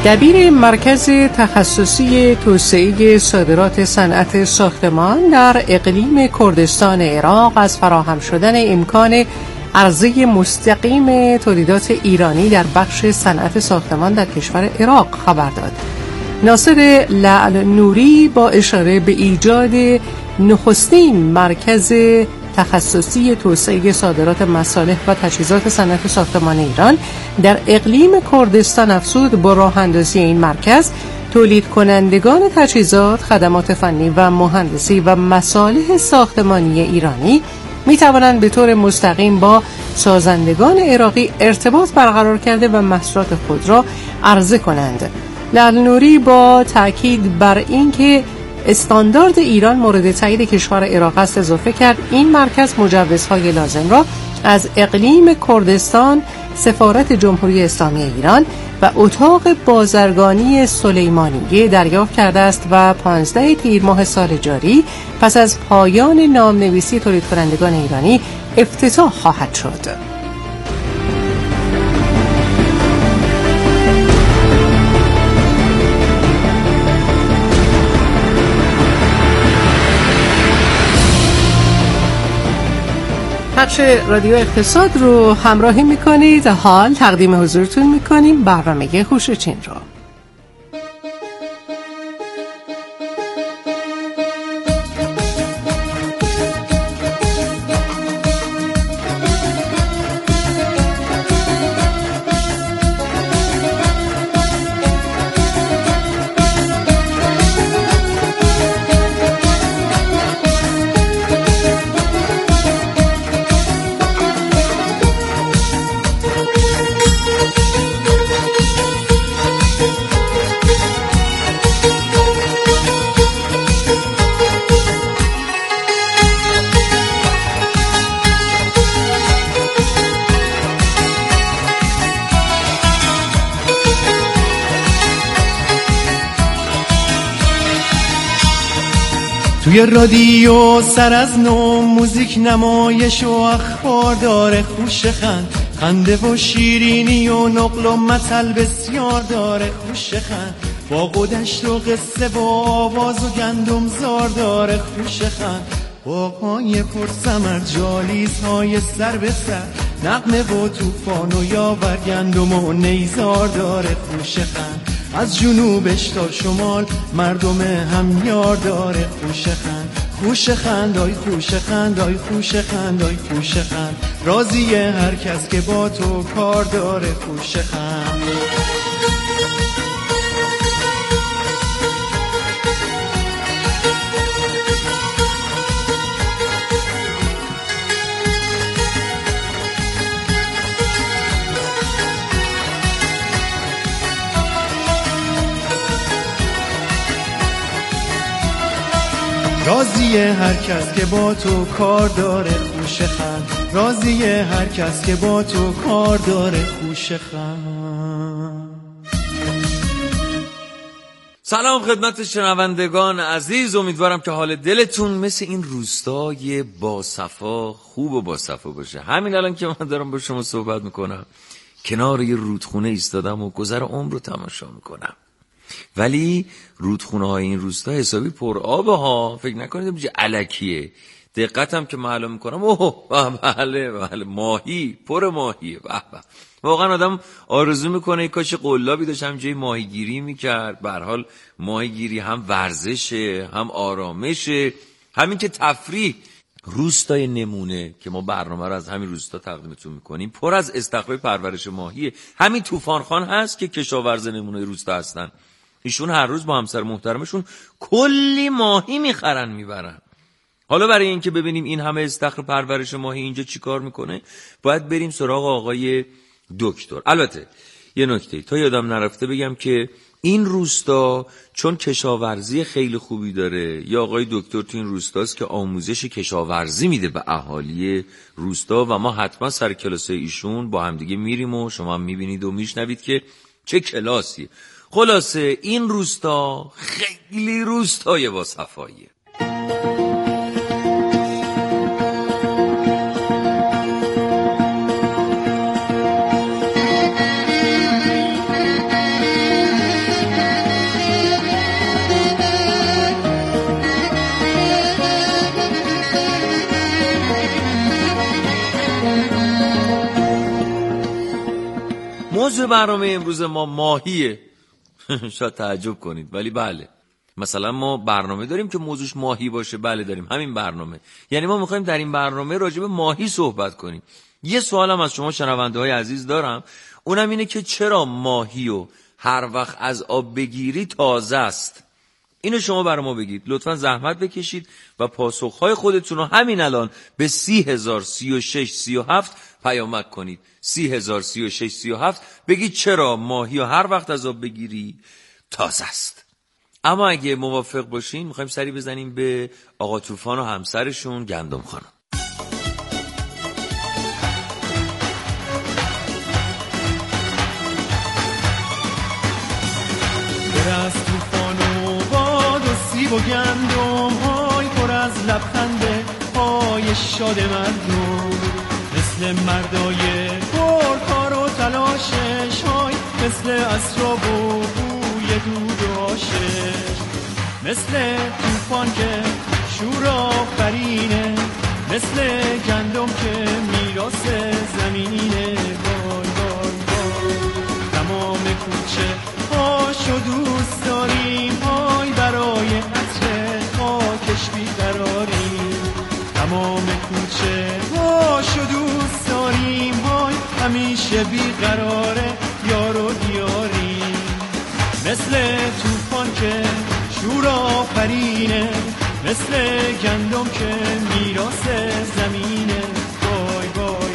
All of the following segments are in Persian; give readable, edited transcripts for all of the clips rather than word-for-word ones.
دبیر مرکز تخصصی توسعه صادرات صنعت ساختمان در اقلیم کردستان عراق از فراهم شدن امکان عرضه مستقیم تولیدات ایرانی در بخش صنعت ساختمان در کشور عراق خبر داد. ناصر لعل نوری با اشاره به ایجاد نخستین مرکز تخصصی توسعه صادرات مصالح و تجهیزات صنعت ساختمان ایران در اقلیم کردستان افزود با راه اندازی این مرکز تولید کنندگان تجهیزات، خدمات فنی و مهندسی و مصالح ساختمانی ایرانی می توانند به طور مستقیم با سازندگان عراقی ارتباط برقرار کرده و محصولات خود را عرضه کنند. لعل نوری با تاکید بر اینکه استاندارد ایران مورد تایید کشور عراق است اضافه کرد این مرکز مجوزهای لازم را از اقلیم کردستان، سفارت جمهوری اسلامی ایران و اتاق بازرگانی سلیمانیه دریافت کرده است و 15 تیر ماه سال جاری پس از پایان نامنویسی تولید کنندگان ایرانی افتتاح خواهد شد. بخش رادیو اقتصاد رو همراهی میکنید. حال تقدیم حضورتون میکنیم برنامه هوش چین رو. توی رادیو سر از نو موزیک، نمایش و اخبار داره، خوش خنده و شیرینی و نقل و مطل بسیار داره، خوش با قدشت و قصه و آواز و گندم زار داره، خوش باقای پر ثمر، جالیزهای سر به سر، نغمه و طوفان و یاور، گندم و نیزار داره، خوش از جنوبش تا شمال مردم همیار داره، خوش آی خوش آی خوش آی خوش راضیه هر کس که با تو کار داره، خوش راضیه هر کس که با تو کار داره، خوش راضیه هر کس که با تو کار داره، خوش سلام خدمت شنوندگان عزیز، امیدوارم که حال دلتون مثل این روستای باصفا خوب و باصفا باشه. همین الان که من دارم با شما صحبت میکنم کنار یه رودخونه ایستادم و گذر عمر رو تماشا میکنم، ولی رودخونه های این روستا حسابی پر آبه ها، فکر نکنید بجه الکیه. دقتم که معلوم میکنم بله ماهی، پر ماهیه. واقعا آدم آرزو میکنه کاش قلابی داشت همینجای ماهیگیری میکرد. به هر حال ماهیگیری هم ورزشه، هم آرامشه، همین که تفریح. روستای نمونه که ما برنامه رو از همین روستا تقدیمتون میکنیم پر از استخر پرورش ماهیه. همین طوفان هست که کشاورز نمونه روستا هستن. ایشون هر روز با همسر محترمشون کلی ماهی میخرن میبرن. حالا برای اینکه ببینیم این همه استخر پرورش ماهی اینجا چی کار میکنه باید بریم سراغ آقای دکتر. البته یه نکته تا یادم نرفته بگم که این روستا چون کشاورزی خیلی خوبی داره، یا آقای دکتر تو این روستاست که آموزش کشاورزی میده به اهالی روستا و ما حتما سر کلاس ایشون با همدیگه میریم و شما هم میبینید و میشنوید که چه کلاسیه. خلاصه این روستا خیلی روستای با صفاییه. موضوع برنامه امروز ما ماهیه. شاید تعجب کنید ولی بله، مثلا ما برنامه داریم که موضوعش ماهی باشه. بله داریم، همین برنامه. یعنی ما میخوایم در این برنامه راجع به ماهی صحبت کنیم. یه سوالم از شما شنونده های عزیز دارم، اونم اینه که چرا ماهی و هر وقت از آب بگیری تازه است؟ اینو شما برای ما بگید. لطفا زحمت بکشید و پاسخهای خودتون رو همین الان به 30,036,37 پیامک کنید. 30,036,37 بگید چرا ماهی و هر وقت از آب بگیری تازه است. اما اگه موافق باشین میخوایم سری بزنیم به آقا طوفان و همسرشون گندم خانم. از طوفان و باد و سیب و گندم های پر از لبخنده های شاد مردم، مثل مردای پرکار و تلاشش های، مثل اسراب و بوی دود و آشش، مثل طوفان که شور آفرینه، مثل گندم که میراث زمینه. وای وای وای تمام کوچه هاشو دوست داریم، های برای عطر خاکش بیقراریم. تمام کوچه هاشو دوست داریم، های همیشه بیقراره یار و دیاریم. مثل طوفان که شور آفرینه، مثل گندم که میراث زمینه. وای وای وای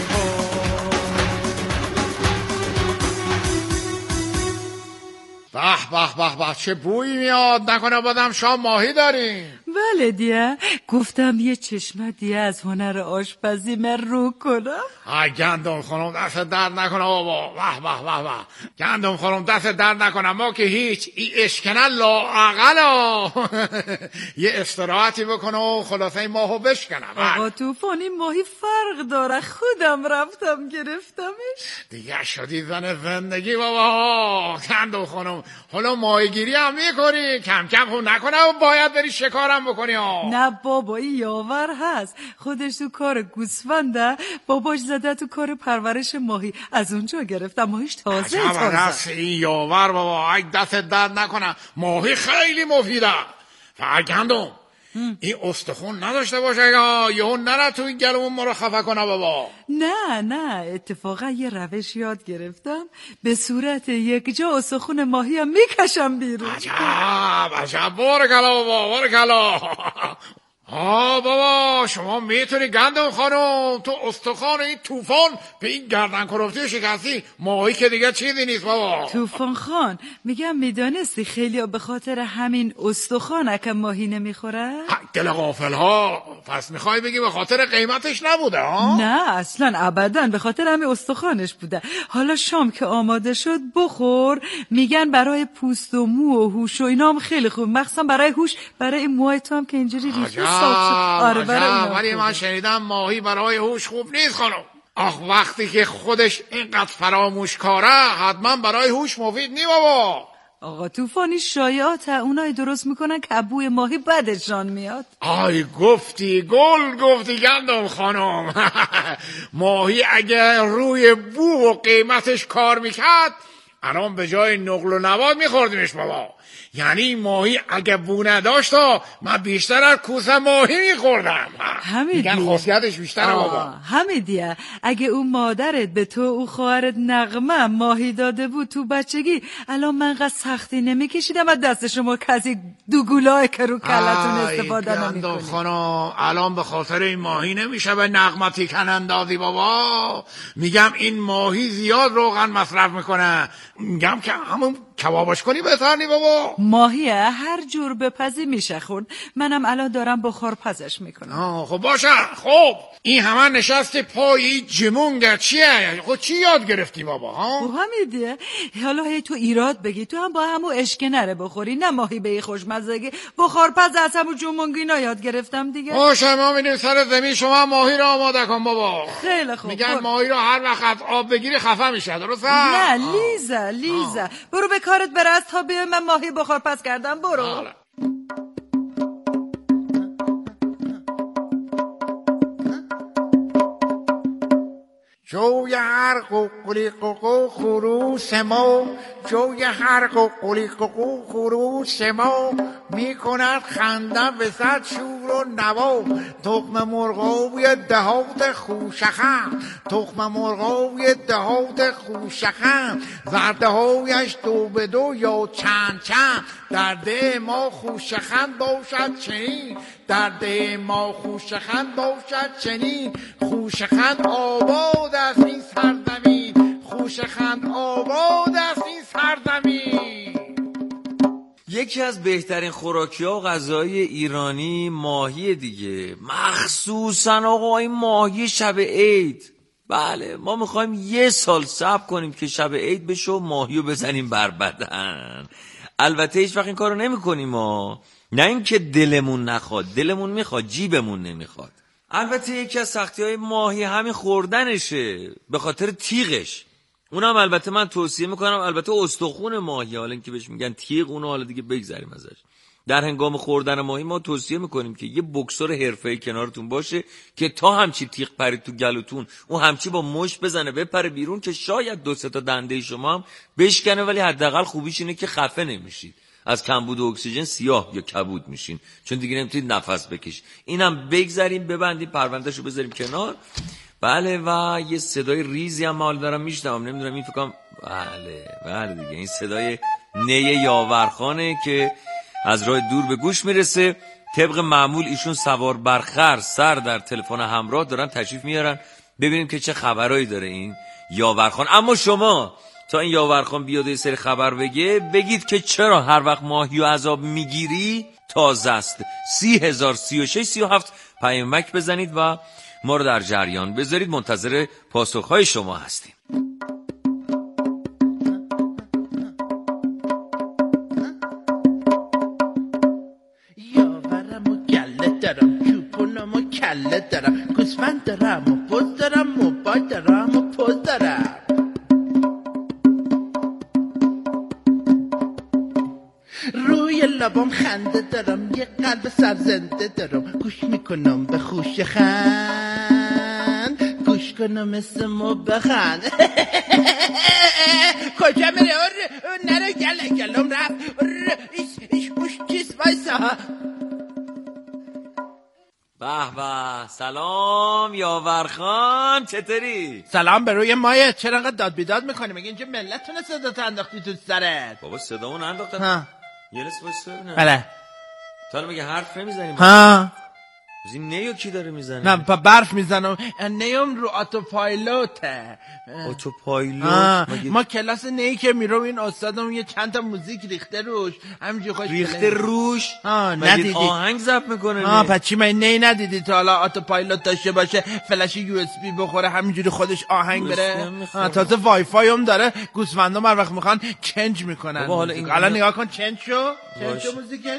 به به به به، چه بویی میاد. نکنه بادم شام ماهی داریم؟ بله دیگه، گفتم یه چشمه دیگه از هنر آشپزی من رو کنم. گندم خانم دست درد نکنه بابا. به به به به، گندم خانم دست درد نکنه. ما که هیچ ای اشکنه لااقلا یه استراحتی بکنه و خلاصه ماهو بشکنم. آقا طوفانی ماهی فرق داره، خودم رفتم گرفتمش. دیگه شدی زن زندگی بابا. گندم خانم حالا ماهیگیری هم میکنی؟ کم کم خون نکنه و باید بری شکارم بکنی ها. نه بابا، این یاور هست، خودش تو کار گوسفنده، باباش زده تو کار پرورش ماهی، از اونجا گرفتم. ماهیش تازه تازه. این یاور بابا، اگه دست درد نکنه، ماهی خیلی مفیده. فقط گندم این استخون نداشته باشه یا یهو نره تو این گلومون ما رو خفه کنه بابا. نه اتفاقا یه روش یاد گرفتم، به صورت یک جا استخون ماهی هم میکشم بیرون. عجب بارکلا بابا، بارکلا. بابا شما میتونی گندم خانم تو استخوان این طوفان به این گردن کرفتی شکستی ماهی که دیگه چیزی نیست بابا. طوفان خان میگم میدانستی خیلی به خاطر همین استخوان اکم ماهی نمیخوره؟ دل غافل ها، پس میخوای بگی به خاطر قیمتش نبوده ها؟ نه اصلا ابدا، به خاطر همین استخوانش بوده. حالا شام که آماده شد بخور، میگن برای پوست و مو و هوش و اینا هم خیلی خوب، مخصوصا برای هوش، برای این موهای تو هم که اینجوری ریخته. ولی من شنیدم ماهی برای هوش خوب نیست خانم. وقتی که خودش اینقدر فراموش کاره حتما برای هوش مفید نی بابا. آقا طوفانی شایعات اونای درست میکنن که بوی ماهی بدشان میاد. گفتی گندم خانم. ماهی اگه روی بو و قیمتش کار میکرد الان به جای نقل و نبات میخوردیمش بابا. یعنی ماهی اگه بو نداشت من بیشتر از کوسه ماهی میخوردم. میگن خاصیتش بیشتره بابا. همیدیه، اگه اون مادرت به تو او خواهرت نغمه ماهی داده بود تو بچگی، الان من قد سختی نمیکشیدم از دست شما کسی دوگولای که رو کلتون استفاده نمیکنی. خانم الان به خاطر این ماهی نمیشه به نغمه تیکن اندازی بابا. میگم این ماهی زیاد روغن مصرف میکنه، میگم که همون کبابش کنی بهتر نی بابا. ماهیه هر جور بپزی میشه خورد، منم الان دارم بخار پزش میکنم. خب باشه. خب این همه نشستی پای جمونگه چیه؟ خب چی یاد گرفتی بابا ها؟ خب همیدیه، حالا هی تو ایراد بگی، تو هم با همون اشکنره بخوری، نه ماهی به خوشمزگی. بخار پز از همون جمونگینا یاد گرفتم دیگه. باشه ما میریم سر زمین، شما ماهی رو آماده کن بابا. خیلی خوب. میگن ماهی رو هر وقت آب بگیری خفه میشه، درسته؟ نه لیزا برو به کارت برس تا بیای من ماهی بخار پز کردم. برو. جوی هر قوقلی قوقو خروس ما، جوی هر قوقلی قوقو خروس ما، میکند خنده به صد شور و نوا. تخم مرغاوی دهات خوشخند، تخم مرغاوی دهات خوشخند، زرده هایش دو به دو یا چند چند. در ده ما خوشخند باشد چنین، در ده ما خوشخند باشد چنین. خوشخند آباد از این سرزمین، خوشخند آباد از این سرزمین. یکی از بهترین خوراکی‌ها و غذای ایرانی ماهی دیگه، مخصوصا آقا این ماهی شب عید. بله ما میخوایم 1 سال صبر کنیم که شب عید بشه و ماهی رو بزنیم بر بدن. البته هیچ وقت این کارو نمی‌کنیم ما، نه اینکه دلمون نخواد، دلمون میخواد جیبمون نمیخواد. البته یکی از سختی‌های ماهی همین خوردنشه، به خاطر تیغش. اونم البته من توصیه میکنم، البته استخون ماهی، حالا اینکه بهش میگن تیغ، اونو حالا دیگه بگذریم ازش. در هنگام خوردن ماهی ما توصیه میکنیم که یه بوکسور حرفه‌ای کنارتون باشه که تا همچی تیغ پرید تو گلوتون، اون همچی با مشت بزنه بپره بیرون که شاید 2-3 تا دنده شما هم بشکنه، ولی حداقل خوبیش اینه که خفه نمیشید. از کمبود اکسیژن سیاه یا کبود میشین، چون دیگه نمیتونید نفس بکشید. اینم بگذاریم، ببندیم، پروندهشو بذاریم کنار. بله و یه صدای ریزی هم حال دارم میشنوم، نمیدونم این فکرم، بله دیگه این صدای نی یاورخانه که از راه دور به گوش میرسه. طبق معمول ایشون سوار بر خر، سر در تلفن همراه دارن تشریف میارن، ببینیم که چه خبرایی داره این یاورخان. اما شما تا این یاورخان بیاد یه سری خبر بگه، بگید که چرا هر وقت ماهی و عذاب میگیری تازه است. 30,036-37 پیامک بزنید و ما رو در جریان بذارید، منتظر پاسخهای شما هستیم. یاورم و گله دارم، چوپونم و کله دارم، گوسفند دارم و بز دارم، موبایل دارم و پوز دارم. روی لبام خنده دارم، یه قلب سرزنده دارم، گوش میکنم به خوش خند، گوش کنم مثل مو بخند. کجا میره؟ نره گلم رفت. ایش چیز وایسا. به سلام یاورخان، چطوری؟ سلام به روی مایه. چرا انقدر داد بیداد میکنی؟ مگه اینجا ملت تونه صدات انداختی تو سرت؟ بابا صدامون انداختن. یه لحظه وایسا ببینم. بله. تو الان مگه حرف نمیزنیم؟ ها از این نیو کی داره میزنه؟ نه برف میزنم. نیم رو آتوپایلوته. آتوپایلوت؟ ما کلاس نی که میرم این استادم یه چند تا موزیک ریخته روش، همینجوری خوش ریخته روش؟ ندیدی آهنگ ضبط میکنه؟ پس چی من نی ندیدی تا حالا آتوپایلوت داشته باشه، فلش یو اس بی بخوره همینجوری خودش آهنگ بره؟ تازه وای فای هم داره، گوسفندا هر وقت میخوان چنج میکنن. حالا نگاه کن چنج شو موزیکش.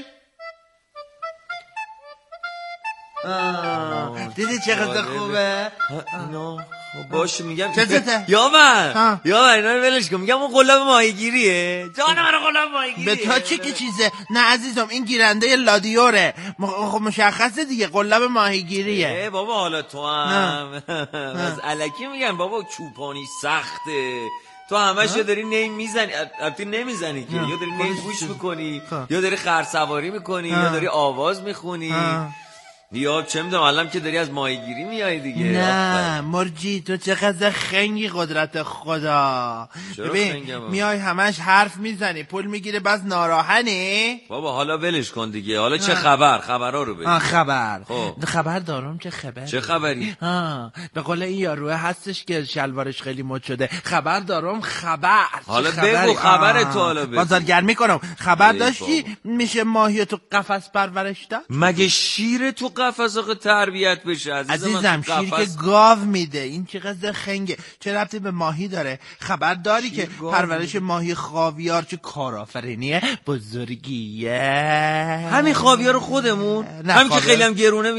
دیدی چقدر خوبه؟ باشه میگم چه یاور اینا رو ولش کن. میگم اون قلاب ماهیگیریه. جان من قلاب ماهیگیریه. به تا چی که چیزه؟ نه عزیزم این گیرنده لادیوره. خب مشخصه دیگه قلاب ماهیگیریه. بابا حالا تو هم از الکی میگن بابا چوپانی سخته، تو همش یا داری نیم میزنی، البته نمیزنی که، یا داری نیم گوش میکنی، یا داری خرسواری میکنی، یا داری آواز میخونی، یا چه میدونم الان که داری از ماهیگیری میای دیگه. نه مرجی تو چقدر خنگی قدرت خدا. ببین میای همش حرف میزنی، پول میگیره بس ناراحنی. بابا حالا ولش کن دیگه. حالا چه خبرها رو بگو. خبر دارم. چه خبری؟ به قول این یاروه هستش که شلوارش خیلی مد شده. خبر دارم. حالا بگو خبر تو. حالا بگو. بازارگرمی کنم. خبر داشتی میشه ماهی تو قفس پرورش داد؟ مگه شیر تو قفس آخه تربیت بشه عزیزم؟ شیر که گاو میده. این چقدر خنگه، چه ربطی به ماهی داره؟ خبر داری که پرورش ماهی خاویار چه کارآفرینی بزرگیه؟ همین خاویار خودمون، همین که خیلی هم گرونه میگه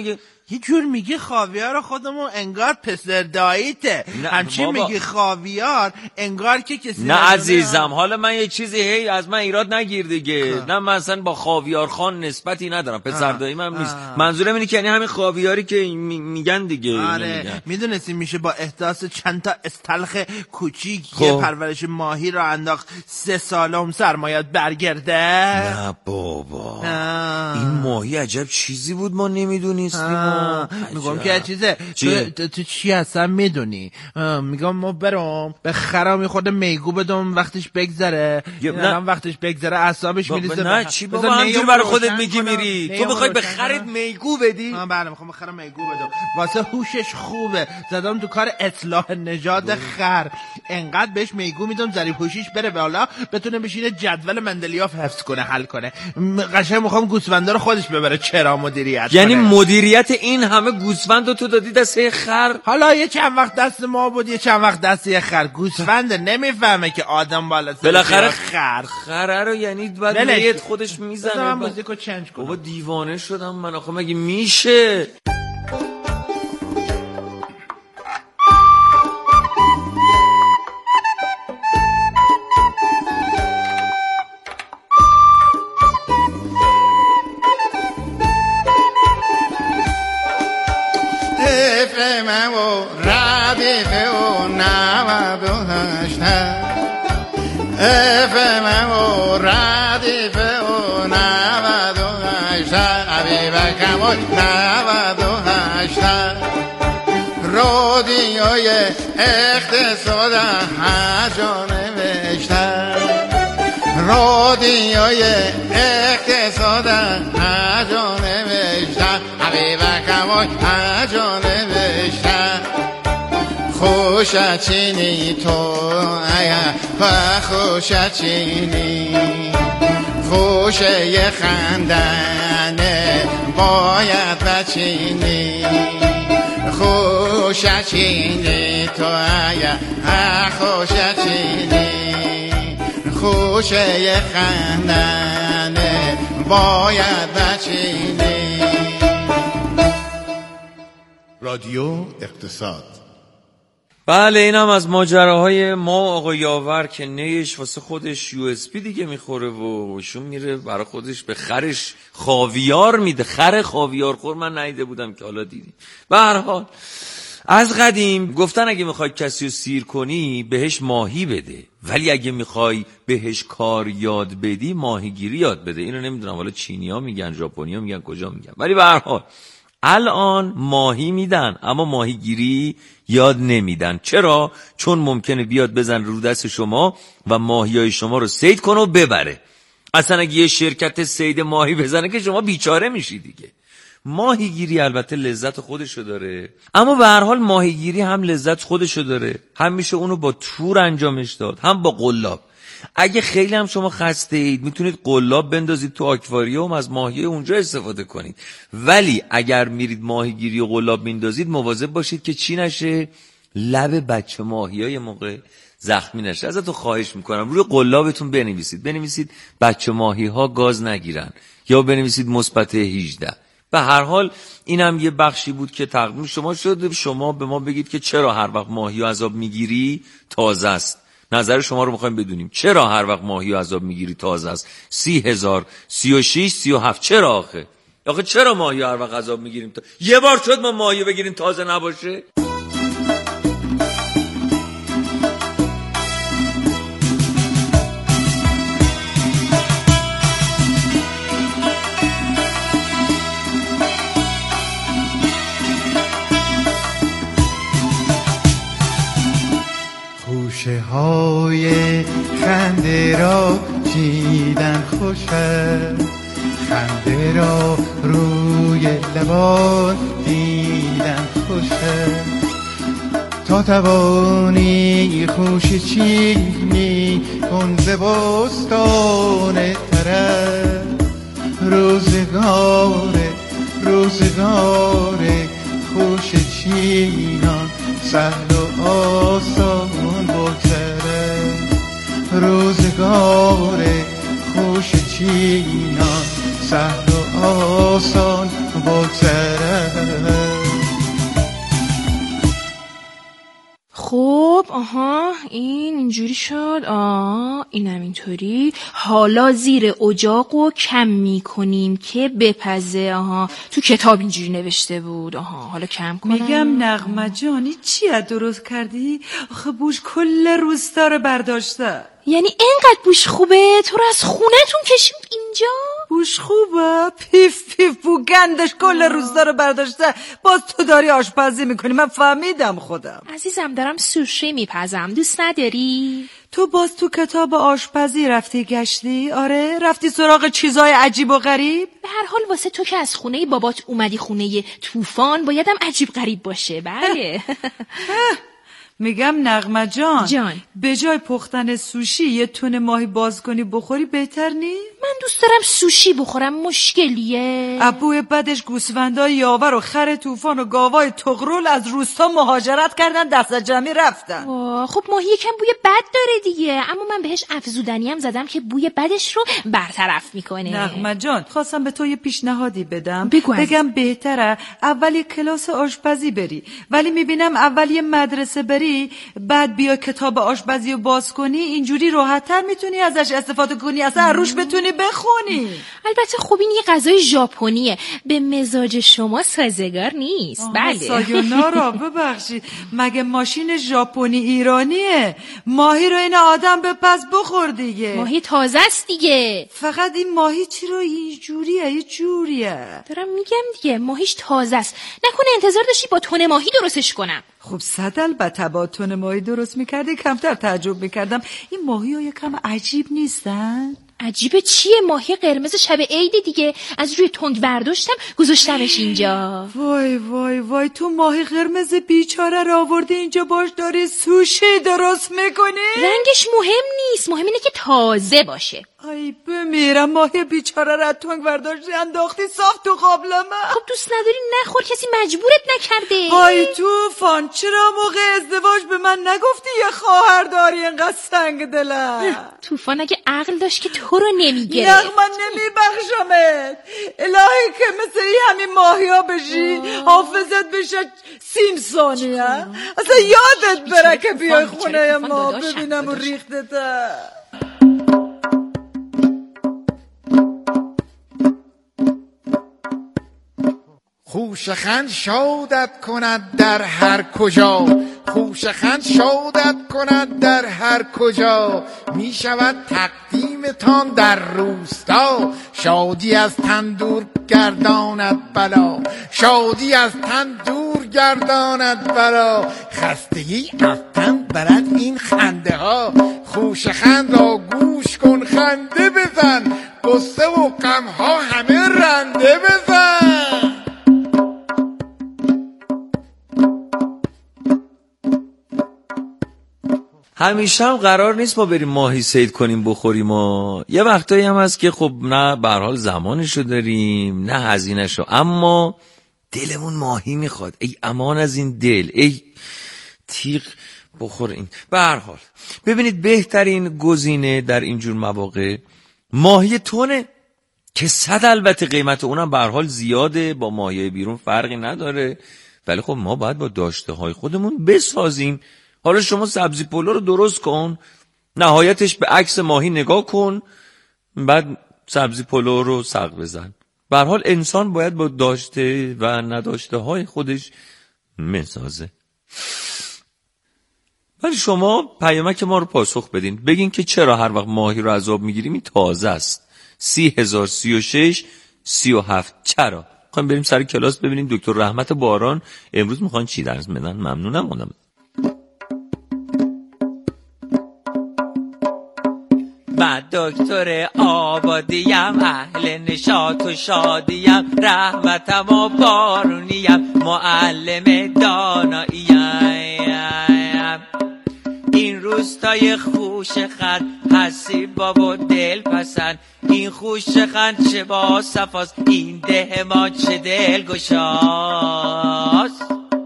یه جور میگی خاویار خودمون انگار پسر داییته. همچین میگی خاویار انگار که کسی نه عزیزم، حالا من یه چیزی هی از من ایراد نگیر دیگه. نه من اصلا با خاویار خان نسبتی ندارم، پسر داییم هم نیست. منظورم اینه که یعنی همین خاویاری که میگن دیگه. آره میدونستی میشه با احداث چند تا استلخ کوچیک یه پرورش ماهی را انداخت 3 سالم سرمایت برگرده؟ نه بابا این ماهی عجب چیزی بود ما نمیدونستیم. میگم که چیزه تو چی اصلا میدونی؟ میگم ما برام به خرام خود میگو بدم وقتش بگذره. نه وقتش بگذره اعصابش میریزه. نه چی بابا همینجور برای خودت میگی میری؟ تو میخوای به خرت میگو بدی؟ بله میخوام به خرم میگو بدم واسه هوشش خوبه. زدم تو کار اصلاح نژاد خر. انقدر بهش میگو میدم ذریب هوشیش بره بالا، بتونه بشینه جدول مندلیاف حفظ کنه، حل کنه. قشنگ میخوام گوسفندا رو خودش ببره چرا مدیریت یعنی کنه. مدیریت این همه گوسفند رو تو دادی دست خر؟ حالا یه چند وقت دست ما بود، یه چند وقت دست یه خر. گوسفند نمیفهمه که آدم بالا سر بالاخره خره رو یعنی بعد نیت خودش میزنه. من موزیکو چنج کنم. بابا دیوانه شدم من. آخه مگه میشه؟ رادیوی اقتصاد هجا نوشتن، رادیوی اقتصاد هجا نوشتن، حبیب کمال هجا نوشتن. خوش چینی تو و خوش چینی، خوش یه خندنه باید بچینی. خوش چینی تو خوش چینی، خوش یه خندنه باید بچینی. رادیو اقتصاد. بله اینم از ماجراهای ما آقا یاور که نیش واسه خودش USB دیگه میخوره و شون میره برای خودش به خرش خاویار میده. خر خاویار خور من ندیده بودم که حالا دیدیم. به هر حال از قدیم گفتن اگه میخوای کسی رو سیر کنی بهش ماهی بده، ولی اگه میخوای بهش کار یاد بدی ماهیگیری یاد بده. اینو نمیدونم حالا چینی‌ها میگن، ژاپنی‌ها میگن، کجا میگن، ولی به هر حال الان ماهی میدن اما ماهیگیری یاد نمیدن. چرا؟ چون ممکنه بیاد بزن رو دست شما و ماهیای شما رو صید کنه و ببره. اصلا اگه یه شرکت صید ماهی بزنه که شما بیچاره میشی دیگه. ماهیگیری البته لذت خودشو داره، اما به هر حال ماهیگیری هم لذت خودشو داره. هم میشه اونو با تور انجامش داد، هم با قلاب. اگه خیلی هم شما خسته اید میتونید قلاب بندازید تو آکواریوم، از ماهی اونجا استفاده کنید. ولی اگر میرید ماهیگیری و قلاب میندازید مواظب باشید که چی نشه، لب بچه ماهیای موقع زخمی نشه. ازتون خواهش میکنم روی قلابتون بنویسید بچه ماهی ها گاز نگیرن، یا بنویسید مثبت 18. به هر حال اینم یه بخشی بود که تقدیم شما شد. شما به ما بگید که چرا هر وقت ماهی و عذاب میگیری تازه است. نظر شما رو میخوایم بدونیم. چرا هر وقت ماهی و عذاب میگیری تازه است؟ 30,000 36 37 چرا آخه چرا ماهی هر وقت عذاب میگیریم یه بار شد ما ماهی بگیریم تازه نباشه؟ خوشه های خنده را چیدن خوشه، خنده را روی لبان دیدن خوشه. تا توانی خوش چینی کن ز بستان طرف، روزگار خوش چینان سهل و آسان بگذره. روزگار خوش چینان سهل و آسان بگذره. خب این اینجوری شد. اینم اینطوری. حالا زیر اجاقو کم میکنیم که بپزه. تو کتاب اینجوری نوشته بود. حالا کم کنم. میگم نغمه جانی چی درست کردی؟ آخه بوش کل روستا رو برداشته. یعنی اینقدر بوش خوبه؟ تو رو از خونتون کشیم اینجا؟ بوش خوبه؟ پیف پیف بو گندش کل روستا رو برداشته. باز تو داری آشپزی میکنی. من فهمیدم خودم. عزیزم دارم سوشی میپزم. دوست نداری؟ تو باز تو کتاب آشپزی رفتی گشتی؟ آره؟ رفتی سراغ چیزای عجیب و غریب؟ به هر حال واسه تو که از خونه بابات اومدی خونه طوفان بایدم عجیب غریب باشه. بله. میگم نغمه جان به جای پختن سوشی یه تونه ماهی باز کنی بخوری بهتر نی؟ من دوست دارم سوشی بخورم. مشکلیه؟ ابوی بعدش گوسفندای یاور و خر طوفان و گاوای تغرل از روستا مهاجرت کردن دست جمعی رفتن. خب ماهی یکم بوی بد داره دیگه، اما من بهش افزودنی هم زدم که بوی بدش رو برطرف میکنه. نغمه جان خواستم به تو یه پیشنهادی بدم. بگم بهتره اول یه کلاس آشپزی بری، ولی میبینم اول یه مدرسه بری بعد بیا کتاب آشپزی رو باز کنی. اینجوری راحت‌تر میتونی ازش استفاده کنی، اصلا روش بتونی بخونی. البته خب این یه غذای ژاپنیه، به مزاج شما سازگار نیست. بله سایونارا ببخشید، مگه ماشین ژاپنی ایرانیه؟ ماهی رو این آدم بپز بخور دیگه. ماهی تازه است دیگه. فقط این ماهی چرا اینجوریه؟ یه جوریه. دارم میگم دیگه ماهیش تازه است. نکنه انتظار داشتی با تن ماهی درستش کنم؟ خب صد البته با تن ماهی درست میکردی کمتر تعجب میکردم. این ماهی ها یکم عجیب نیستن؟ عجیبه چیه؟ ماهی قرمز شب عید دیگه. از روی تنگ برداشتم گذاشتمش اینجا. وای وای وای، تو ماهی قرمز بیچاره رو آوردی اینجا باش داری سوشی درست میکنی؟ رنگش مهم نیست، مهم اینه که تازه باشه. ای بمیرم، ماهی بیچاره رو تنگ برداشتی انداختی صاف تو قابلمه. خب دوست نداری نخور، کسی مجبورت نکرده. های طوفان، چرا موقع ازدواج به من نگفتی یه خواهر داری اینقدر سنگ دلم؟ طوفان اگه عقل داشت که تو رو نمیگرفت. نه من نمیبخشمت. الهی که مثل همین ماهی ها بشی حافظت بشه 30 ثانیه. اصلا یادت بره که بیای خونه ما ببینم و ریختته. خوشخند شادت کند در هر کجا، خوشخند شادت کند در هر کجا، می شود تقدیمتان در روستا، شادی از تندور گرداند بلا، شادی از تندور گرداند بلا، خستگی از تن برد این خنده ها، خوشخند را گوش کن خنده بزن، قصه و غم ها همه رنده بزن. همیشه هم قرار نیست ما بریم ماهی صید کنیم بخوریم و یه وقتایی هم هست که خب نه به هر حال زمانشو داریم نه هزینه‌شو، اما دلمون ماهی میخواد. ای امان از این دل، ای تیغ بخور این. به هر حال ببینید بهترین گزینه در اینجور مواقع ماهی تونه که 100 البته قیمت اونم به هر حال زیاده، با ماهی بیرون فرقی نداره، ولی خب ما باید با داشته های خودمون بسازیم. حالا شما سبزی پلو رو درست کن، نهایتش به عکس ماهی نگاه کن، بعد سبزی پلو رو سق بزن. به هر حال انسان باید با داشته و نداشته های خودش مسازه. ولی شما پیامک ما رو پاسخ بدین، بگین که چرا هر وقت ماهی رو از آب میگیریم این تازه است. 30,036 37 چرا؟ خواهیم بریم سر کلاس ببینیم دکتر رحمت باران امروز میخوان چی درس بدن. ممنونم. من دکتر آبادیم، اهل نشاط و شادیم، رحمتم و بارونیم، معلم داناییم. این روستای خوشخند هستی بابا دل پسند، این خوشخند چه با صفاست، این ده ما چه دل گشاست.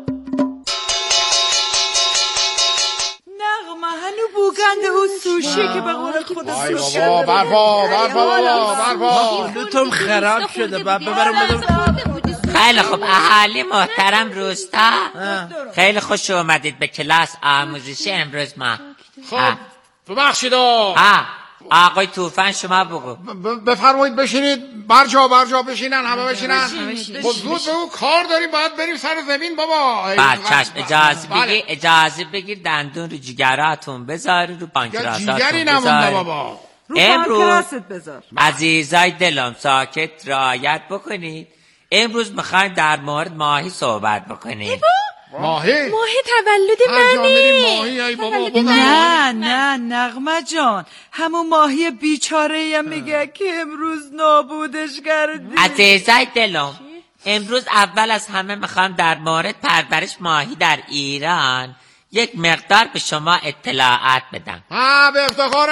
بوگند او سوشی که به قول خود سوشی برپا لوتم خراب شده، بعد ببرم بدم خیلی خوب اهالی محترم روستا، خیلی خوش اومدید به کلاس آموزشی امروز ما. خب ببخشید آقای طوفان شما بگو. بفرمایید بشینید. برجا بشینن، همه بشینن. خب زود بگو کار داریم، باید بریم سر زمین بابا. چشم اجازه بگیر دندون رو جگراتون بذاری، رو پانکراساتون جگری نمونده بابا. امروز عزیزای دلم ساکت رعایت بکنید. امروز میخوایم در مورد ماهی صحبت بکنیم. ماهی تولد منه. نه نغمه جان، همون ماهی بیچاره میگه که امروز نابودش کردی. عزیزای دلم امروز اول از همه میخوام در مورد پرورش ماهی در ایران یک مقدار به شما اطلاعات بدم. به افتخار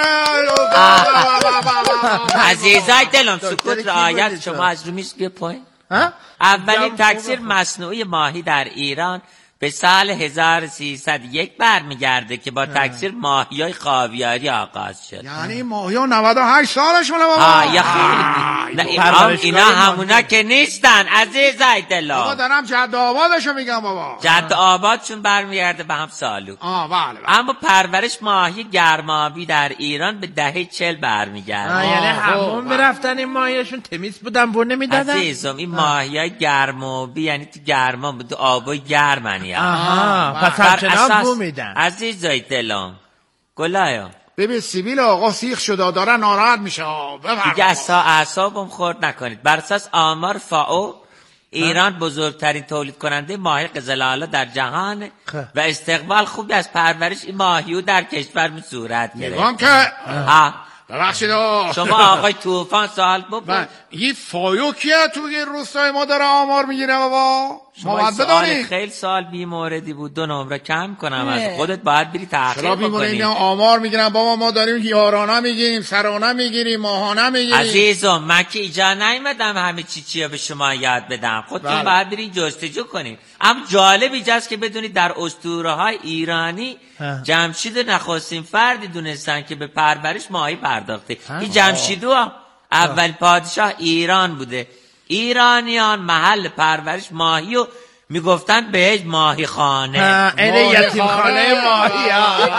عزیزای دلم سکوت رعایت. شما از رو میز بیا پایین. اولین تکثیر مصنوعی ماهی در ایران به سال 1301 برمیگرده که با تکثیر ماهیای خاویاری آغاز شد. یعنی ماهیا 98 سالش مونه بابا. اینا همونا که نیستن عزیزای دلم. بابا دارم جد آبادشو میگم بابا. جد آبادشون برمیگرده به هم سالو. بله. اما پرورش ماهی گرمابی در ایران به دهه 40 برمیگرده. یعنی همون میرفتن این ماهیشون تمیز بودن بر نمیدادن. عزیزم این ماهیای گرمابی یعنی تو گرما بود، آبای گرمن. پس همچنان بو میدن. عزیزای دلم گلایا ببین سیبیل آقا سیخ شده، داره ناراحت میشه. دیگه اعصابم خورد نکنید. بر اساس آمار فاو ایران بزرگترین تولید کننده ماهی قزل‌آلا در جهان و استقبال خوبی از پرورش این ماهیو در کشور صورت گرفت. نگام که ببخشید شما آقای طوفان سوال بپرس. این فایو کیه توی روستای ما داره آمار میگیره بابا؟ شما سوال خیلی سال بیموردی بود، 2 نمره کم کنم از خودت باید بری تحقیق بکنی. آمار میگیرن بابا، ما داریم یارانه میگیریم، سرانه میگیریم، ماهانه میگیریم. عزیزم من که ایجا نیومدم همه چیه به شما یاد بدم، خودتون باید برین جستجو کنین. اما جالب اینجاست که بدونید در اسطوره های ایرانی جمشید نخستین فردی دونستن که به پرورش ماهی پرداخته. این جمشیدو اول پادشاه ایران بوده. ایرانیان محل پرورش ماهی رو میگفتن بهش ماهی خانه. اینه یتیم خانه ماهی.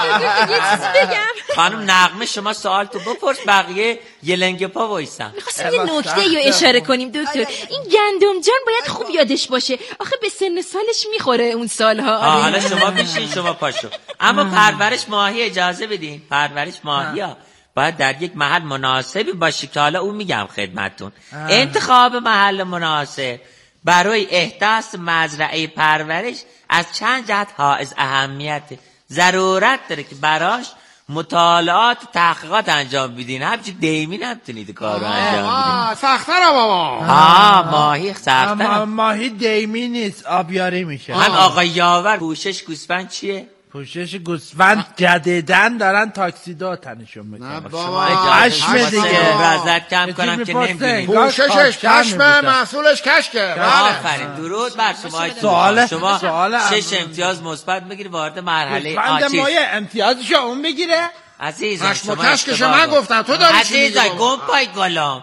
خانم نغمه شما سوال تو بپرس، بقیه یه لنگ پا وایسن. میخواستم یه نکته رو اشاره کنیم دکتر. این گندم جان باید خوب یادش باشه، آخه به سن سالش میخوره اون سالها. حالا شما بیشین، شما پاشو. اما پرورش ماهی اجازه بدین، پرورش ماهی ها باید در یک محل مناسبی باشه که حالا اون میگم خدمتون. انتخاب محل مناسب برای احداث مزرعه پرورش از چند جهت حائز اهمیت. ضرورت داره که براش مطالعات و تحقیقات انجام بدین. همچی دیمی نمیتونید کارو انجام بدین. سخت‌تره بابا. ماهی سخت‌تره. ماهی دیمی نیست، آبیاری میشه. من آقای یاور پوشش گوسفند چیه؟ پوشش گوسفند جدیدن دارن تاکسیدو تنشون میکنن. بابا چشم دیگه رضایت کم کنم که نمیدونی. پوششش کشمه، محصولش کشکه. آفرین، درود بر شما. شما 6 امتیاز مثبت بگیری وارد مرحله آچیز. مایه امتیازشو اون بگیره. عزیزم شما کشکش من گفتم، تو داری چی میگی؟ عزیزم گم پای گلم.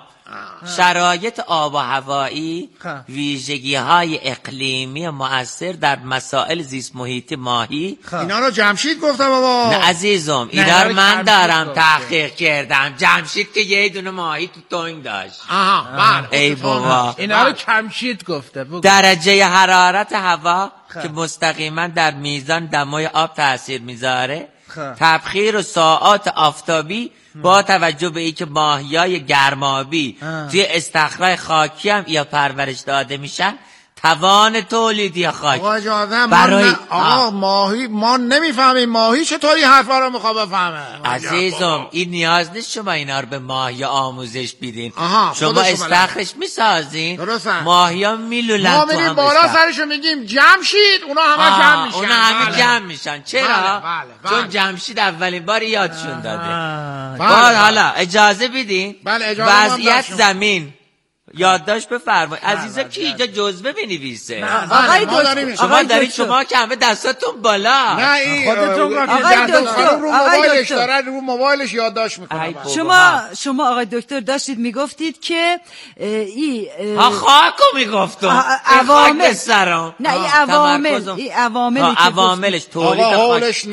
شرایط آب و هوایی، ویژگی‌های اقلیمی مؤثر در مسائل زیست محیطی ماهی. اینا رو جمشید گفتم بابا. نه عزیزم، اینا رو من دارم تحقیق کردم. جمشید که یه دونه ماهی تو تنگ داشت. بله. ای بابا، اینا رو کمشید گفته. درجه حرارت هوا که مستقیما در میزان دمای آب تاثیر میذاره، تبخیر و ساعات آفتابی با توجه به اینکه ماهیای گرمابی توی استخرای خاکی هم یا پرورش داده میشن، توان تولیدی خاک برای ماهی ما نمیفهمیم. ماهی چطوری حرفا رو میخواد بفهمه؟ عزیزم این نیاز نیست شما اینا رو به ماهی آموزش بدین. شما استخرش میسازین، ماهی ها میلولن. ما میریم بالا سرشو میگیم جمشید، اونا همه جمع میشن. اونا همه جمع میشن. چرا؟ چون جمشید اولین بار یادشون داده. حالا اجازه بدین. وضعیت زمین یادداشت بفرمایید. عزیزا کی اینجا جزوه بنویسه؟ آقای دکتر شما دارید، شما که همه دستاتون بالا. نه این آقای دکتر رو موبایلش داره، رو موبایلش یادداشت میکنه. شما آقای دکتر داشتید میگفتید که خاکو میگفتم عوامل سرم. نه این عواملی که عواملش تولید حالش